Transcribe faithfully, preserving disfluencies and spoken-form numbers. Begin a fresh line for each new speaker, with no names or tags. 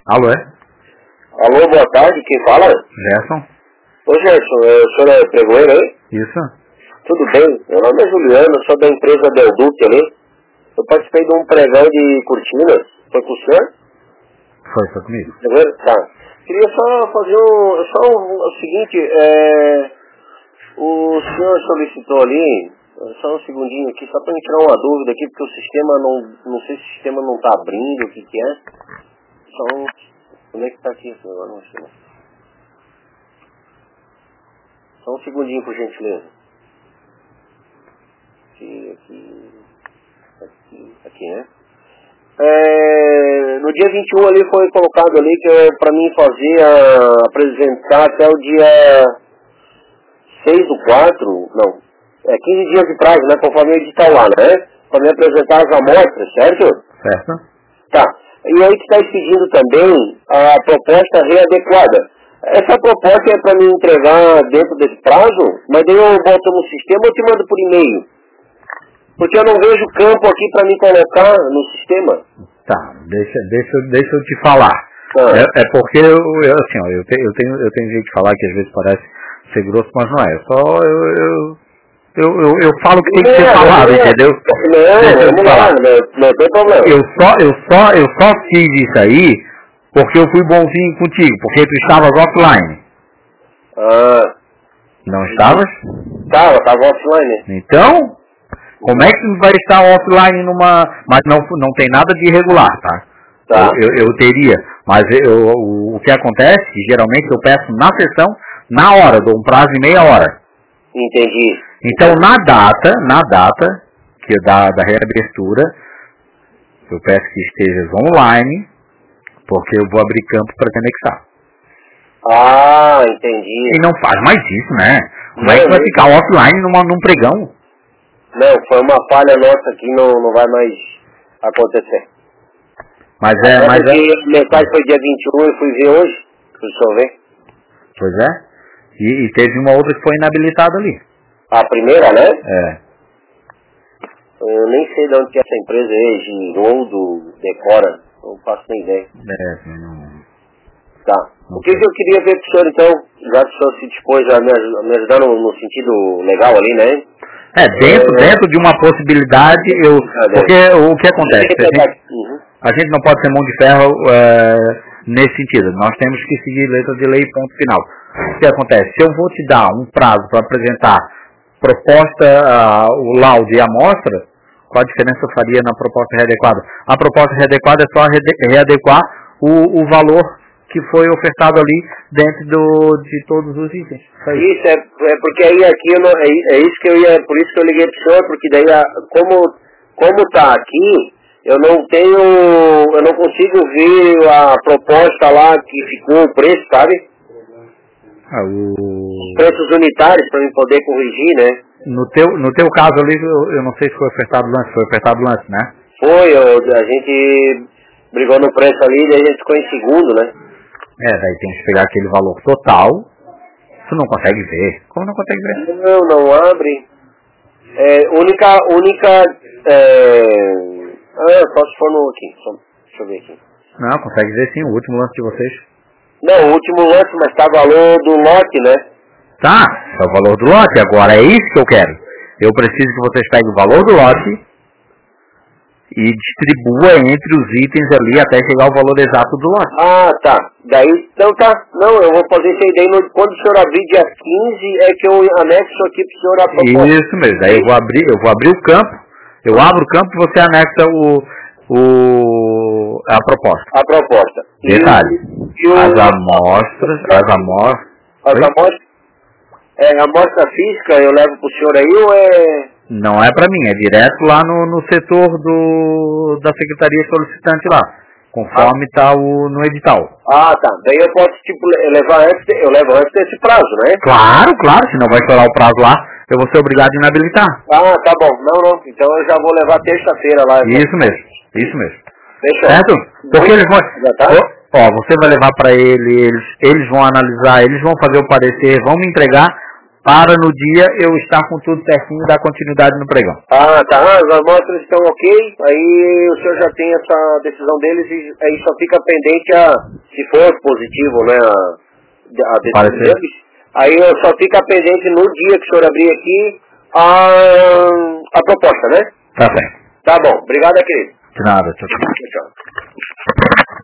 Alô, é?
Alô, boa tarde, quem fala?
Gerson.
Ô Gerson, o senhor é pregoeiro aí?
Isso.
Tudo bem, meu nome é Juliano, sou da empresa Del Duque ali. Eu participei de um pregão de cortinas, foi com o senhor?
Foi, foi comigo.
Tá. Queria só fazer um, só um, o seguinte, é, o senhor solicitou ali, só um segundinho aqui, só para me tirar uma dúvida aqui, porque o sistema não, não sei se o sistema não está abrindo, o que que é. Só um, onde é que está aqui esse negócio? Não sei. Só um segundinho, por gentileza. Aqui, aqui, aqui, aqui, né? É, no dia vinte e um ali foi colocado ali que é para mim fazer, a, apresentar até o dia seis do quatro, não, é quinze dias de prazo, né, conforme o edital lá, né? Para me apresentar as amostras, certo?
Certo.
Tá. E aí que está pedindo também a proposta readequada. Essa proposta é para me entregar dentro desse prazo, mas daí eu boto no sistema ou te mando por e-mail? Porque eu não vejo campo aqui para me colocar no sistema.
Tá, deixa, deixa, deixa eu te falar.
Ah.
É, é porque, eu, eu, assim, ó, eu, te, eu, tenho, eu tenho jeito de falar que às vezes parece ser grosso, mas não é. Só eu, eu, eu, eu, eu falo o que tem que ser falado,
não,
entendeu?
Não,
deixa eu te
vamos
falar.
lá, não, não tem problema.
Eu só, eu, só, eu só fiz isso aí porque eu fui bonzinho contigo, porque tu estavas offline.
Ah.
Não estavas?
Tava, tava offline.
Então... Como é que vai estar offline numa... Mas não, não tem nada de irregular, tá?
Tá.
Eu, eu, eu teria. Mas eu, o, o que acontece, geralmente eu peço na sessão, na hora, dou um prazo de meia hora.
Entendi.
Então na data, na data que da, da reabertura, eu peço que estejas online, porque eu vou abrir campo para te anexar.
Ah, entendi.
E não faz mais isso, né? Como
Não,
é que vai
não.
ficar offline numa, num pregão?
Não, foi uma falha nossa aqui, não, não vai mais acontecer.
Mas é,
Até
mas
porque
é...
a mensagem foi dia vinte e um, eu fui ver hoje, pro senhor ver.
Pois é. E, e teve uma outra que foi inabilitada ali.
A primeira, né?
É.
Eu nem sei de onde que é essa empresa é, Ginoldo, Decora, não faço nem ideia.
É, não...
Tá.
não
O que, que eu queria ver com o senhor então, já que o senhor se dispôs a me, aj- a me ajudar no, no sentido legal ali, né?
É, dentro,
É.
dentro de uma possibilidade, eu... Porque o que acontece? A gente,
Uhum.
a gente não pode ser mão de ferro é, nesse sentido. Nós temos que seguir letra de lei e ponto final. O que acontece? Se eu vou te dar um prazo para apresentar proposta, uh, o laudo e a amostra, qual a diferença eu faria na proposta readequada? A proposta readequada é só re- readequar o, o valor que foi ofertado ali dentro do, de todos os itens.
Isso, é, é porque aí aqui, eu não, é, é isso que eu ia, por isso que eu liguei pro senhor, porque daí, a, como, como tá aqui, eu não tenho, eu não consigo ver a proposta lá que ficou o preço, sabe?
Ah, o...
Os preços unitários para eu poder corrigir, né?
No teu, no teu caso ali, eu, eu não sei se foi ofertado lance, foi ofertado lance, né?
Foi, eu, a gente brigou no preço ali, daí a gente ficou em segundo, né?
É, daí tem que pegar aquele valor total, tu não consegue ver. Como não consegue ver?
Não, não abre. É, única, única, é... ah, só se for no aqui, só, deixa eu ver aqui.
Não, consegue ver sim, o último lance de vocês.
Não, o último lance, mas tá valor do lote, né?
Tá, é o valor do lote, agora é isso que eu quero. Eu preciso que vocês peguem o valor do lote e distribua entre os itens ali até chegar ao valor exato do lote.
Ah, tá. Daí, então tá. Não, eu vou fazer isso aí. Daí, no, quando o senhor abrir dia quinze, é que eu anexo aqui pro senhor a proposta.
Isso mesmo, daí eu vou abrir, eu vou abrir o campo, eu abro o campo e você anexa o, o, a proposta.
A proposta.
Detalhe,
E o,
as amostras, as amostras...
As
Oi?
amostras? É, a amostra física eu levo pro senhor aí ou é...
Não é para mim, é direto lá no, no setor do, da Secretaria Solicitante lá, conforme está o no edital.
Ah, tá. Daí eu posso, tipo, le- levar antes, de- eu levo antes desse prazo, né?
Claro, claro, se não vai estourar o prazo lá, eu vou ser obrigado a inabilitar.
Ah, tá bom. Não, não. Então eu já vou levar terça-feira lá.
Isso mesmo, isso mesmo.
Fechou.
Certo? Porque eles vão...
Já tá?
Ó, ó, você vai levar para ele, eles, eles vão analisar, eles vão fazer o parecer, vão me entregar para no dia eu estar com tudo certinho e dar continuidade no pregão.
Ah, tá. As amostras estão ok, aí o senhor já tem essa decisão deles e aí só fica pendente a, se for positivo, né, a, a decisão
Parecer.
deles, aí só fica pendente no dia que o senhor abrir aqui a, a proposta, né?
Tá certo.
Tá bom. Obrigado, querido.
De nada, tchau, tchau.
Tchau.